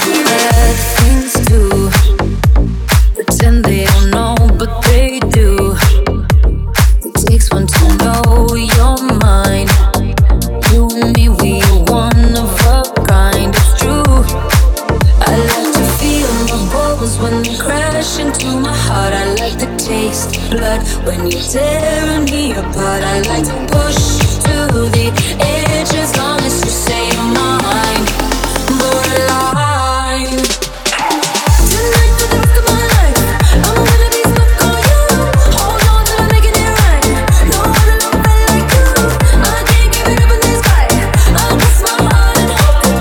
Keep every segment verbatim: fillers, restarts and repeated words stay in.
Bad things too. Pretend they don't know, but they do. It takes one to know your mind. You and me, we are one of a kind. It's true. I like to feel my bubbles when they crash into my heart. I like to taste blood when you're tearing me apart. I like to push to the edge as long as you say you're mine. Borderline. Tonight for the rest of my life, I'm gonna be stuck on you. Hold on till I'm making it right. No other love felt like you. I can't give it up in this fight. I'll cross my heart and hope to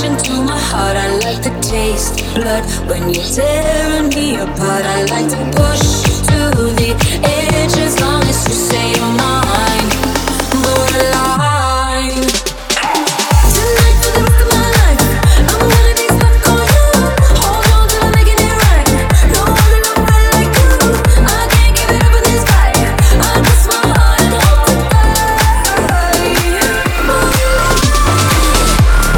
when you're tearing me apart. I like to push